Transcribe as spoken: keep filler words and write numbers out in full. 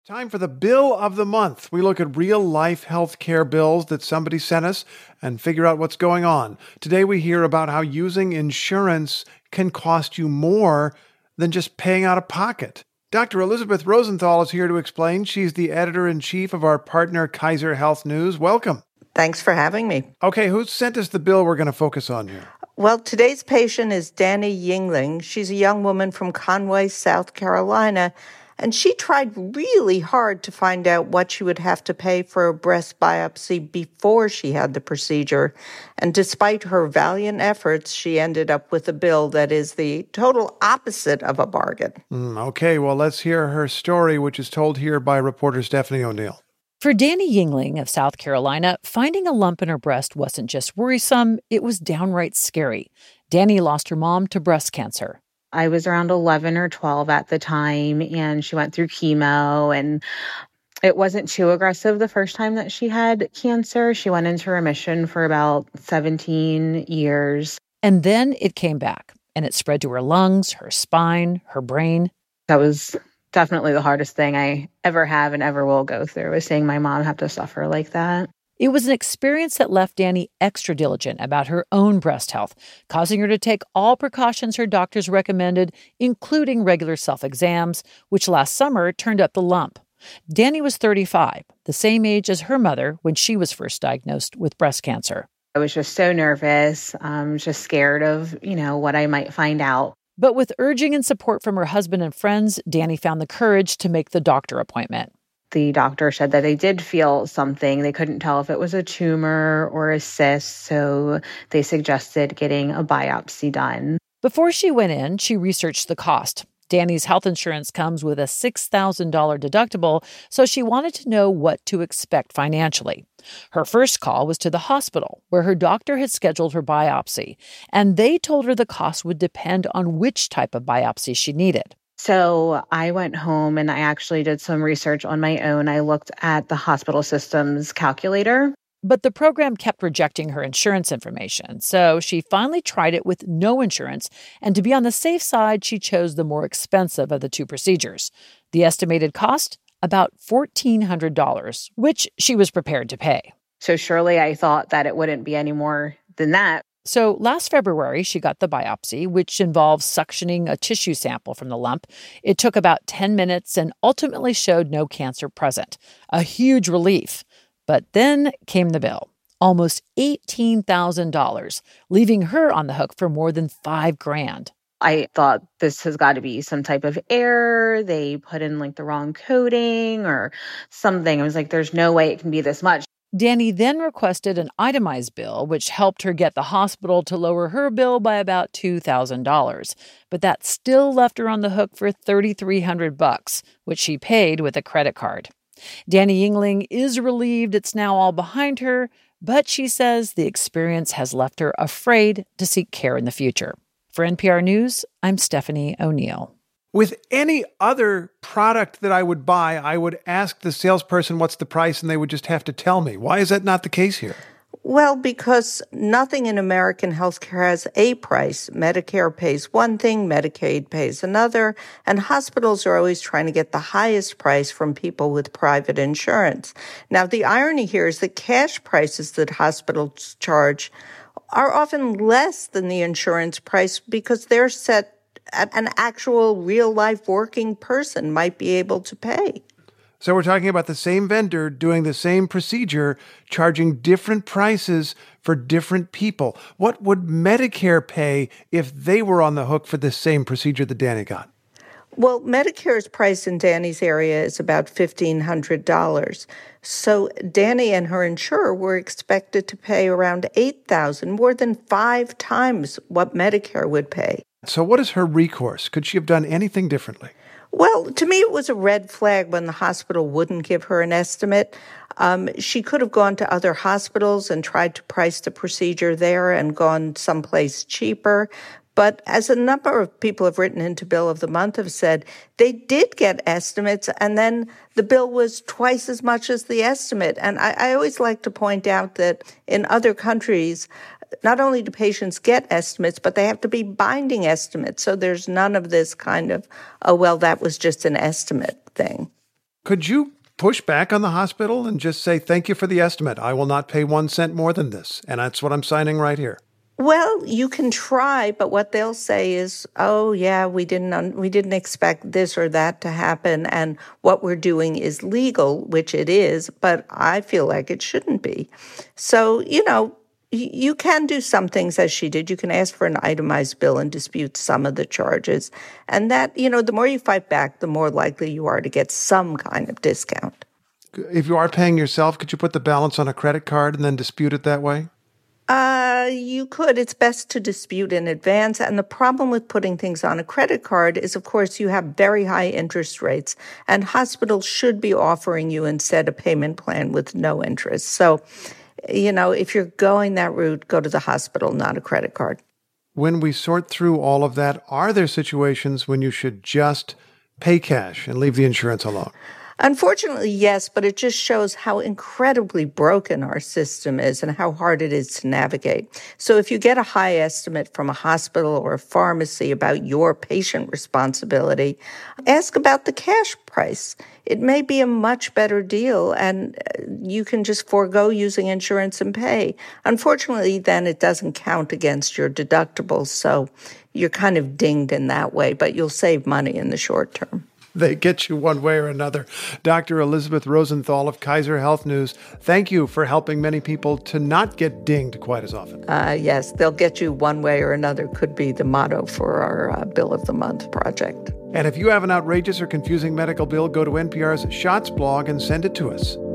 Time for the bill of the month. We look at real-life healthcare bills that somebody sent us and figure out what's going on. Today we hear about how using insurance can cost you more than just paying out of pocket. Doctor Elizabeth Rosenthal is here to explain. She's the editor-in-chief of our partner Kaiser Health News. Welcome. Thanks for having me. Okay, who sent us the bill we're going to focus on here? Well, today's patient is Danny Yingling. She's a young woman from Conway, South Carolina, and she tried really hard to find out what she would have to pay for a breast biopsy before she had the procedure. And despite her valiant efforts, she ended up with a bill that is the total opposite of a bargain. Mm, okay, well, let's hear her story, which is told here by reporter Stephanie O'Neill. For Danny Yingling of South Carolina, finding a lump in her breast wasn't just worrisome, it was downright scary. Danny lost her mom to breast cancer. I was around eleven or twelve at the time, and she went through chemo, and it wasn't too aggressive the first time that she had cancer. She went into remission for about seventeen years. And then it came back, and it spread to her lungs, her spine, her brain. That was definitely the hardest thing I ever have and ever will go through, is seeing my mom have to suffer like that. It was an experience that left Danny extra diligent about her own breast health, causing her to take all precautions her doctors recommended, including regular self-exams, which last summer turned up the lump. Danny was thirty-five, the same age as her mother when she was first diagnosed with breast cancer. I was just so nervous, um, just scared of, you know, what I might find out. But with urging and support from her husband and friends, Danny found the courage to make the doctor appointment. The doctor said that they did feel something. They couldn't tell if it was a tumor or a cyst, so they suggested getting a biopsy done. Before she went in, she researched the cost. Danny's health insurance comes with a six thousand dollars deductible, so she wanted to know what to expect financially. Her first call was to the hospital, where her doctor had scheduled her biopsy, and they told her the cost would depend on which type of biopsy she needed. So I went home and I actually did some research on my own. I looked at the hospital system's calculator. But the program kept rejecting her insurance information, so she finally tried it with no insurance, and to be on the safe side, she chose the more expensive of the two procedures. The estimated cost? About fourteen hundred dollars, which she was prepared to pay. So surely I thought that it wouldn't be any more than that. So last February, she got the biopsy, which involves suctioning a tissue sample from the lump. It took about ten minutes and ultimately showed no cancer present. A huge relief. But then came the bill, almost eighteen thousand dollars, leaving her on the hook for more than five grand. I thought this has got to be some type of error. They put in like the wrong coding or something. I was like, there's no way it can be this much. Danny then requested an itemized bill, which helped her get the hospital to lower her bill by about two thousand dollars. But that still left her on the hook for thirty-three hundred bucks, which she paid with a credit card. Danny Yingling is relieved it's now all behind her, but she says the experience has left her afraid to seek care in the future. For N P R News, I'm Stephanie O'Neill. With any other product that I would buy, I would ask the salesperson what's the price, and they would just have to tell me. Why is that not the case here? Well, because nothing in American healthcare has a price. Medicare pays one thing, Medicaid pays another, and hospitals are always trying to get the highest price from people with private insurance. Now, the irony here is that cash prices that hospitals charge are often less than the insurance price because they're set at an actual real-life working person might be able to pay. So we're talking about the same vendor doing the same procedure, charging different prices for different people. What would Medicare pay if they were on the hook for the same procedure that Danny got? Well, Medicare's price in Danny's area is about fifteen hundred dollars. So Danny and her insurer were expected to pay around eight thousand dollars, more than five times what Medicare would pay. So what is her recourse? Could she have done anything differently? Well, to me, it was a red flag when the hospital wouldn't give her an estimate. Um, she could have gone to other hospitals and tried to price the procedure there and gone someplace cheaper. But as a number of people have written into Bill of the Month have said, they did get estimates, and then the bill was twice as much as the estimate. And I, I always like to point out that in other countries, not only do patients get estimates, but they have to be binding estimates. So there's none of this kind of, oh, well, that was just an estimate thing. Could you push back on the hospital and just say, thank you for the estimate. I will not pay one cent more than this. And that's what I'm signing right here. Well, you can try, but what they'll say is, oh, yeah, we didn't un- we didn't expect this or that to happen, and what we're doing is legal, which it is, but I feel like it shouldn't be. So, you know, y- you can do some things as she did. You can ask for an itemized bill and dispute some of the charges. And that, you know, the more you fight back, the more likely you are to get some kind of discount. If you are paying yourself, could you put the balance on a credit card and then dispute it that way? Uh, you could. It's best to dispute in advance. And the problem with putting things on a credit card is, of course, you have very high interest rates, and hospitals should be offering you instead a payment plan with no interest. So, you know, if you're going that route, go to the hospital, not a credit card. When we sort through all of that, are there situations when you should just pay cash and leave the insurance alone? Unfortunately, yes, but it just shows how incredibly broken our system is and how hard it is to navigate. So if you get a high estimate from a hospital or a pharmacy about your patient responsibility, ask about the cash price. It may be a much better deal, and you can just forego using insurance and pay. Unfortunately, then it doesn't count against your deductibles, so you're kind of dinged in that way, but you'll save money in the short term. They get you one way or another. Doctor Elizabeth Rosenthal of Kaiser Health News, thank you for helping many people to not get dinged quite as often. Uh, yes, they'll get you one way or another could be the motto for our uh, Bill of the Month project. And if you have an outrageous or confusing medical bill, go to N P R's Shots blog and send it to us.